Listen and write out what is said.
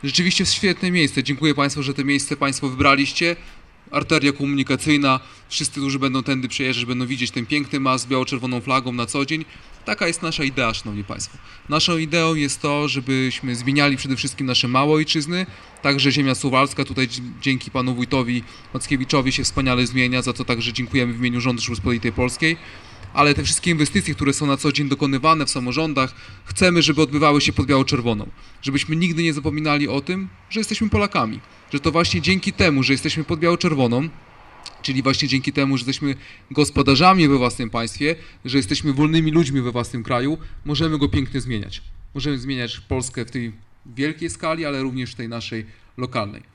Rzeczywiście świetne miejsce. Dziękuję Państwu, że to miejsce Państwo wybraliście. Arteria komunikacyjna, wszyscy, którzy będą tędy przejeżdżać, będą widzieć ten piękny mas z biało-czerwoną flagą na co dzień. Taka jest nasza idea, szanowni Państwo. Naszą ideą jest to, żebyśmy zmieniali przede wszystkim nasze małe ojczyzny, także ziemia suwalska, tutaj dzięki panu wójtowi Mackiewiczowi się wspaniale zmienia, za co także dziękujemy w imieniu rządu Rzeczypospolitej Polskiej. Ale te wszystkie inwestycje, które są na co dzień dokonywane w samorządach, chcemy, żeby odbywały się pod biało-czerwoną. Żebyśmy nigdy nie zapominali o tym, że jesteśmy Polakami. Że to właśnie dzięki temu, że jesteśmy pod biało-czerwoną, czyli właśnie dzięki temu, że jesteśmy gospodarzami we własnym państwie, że jesteśmy wolnymi ludźmi we własnym kraju, możemy go pięknie zmieniać. Możemy zmieniać Polskę w tej wielkiej skali, ale również w tej naszej lokalnej.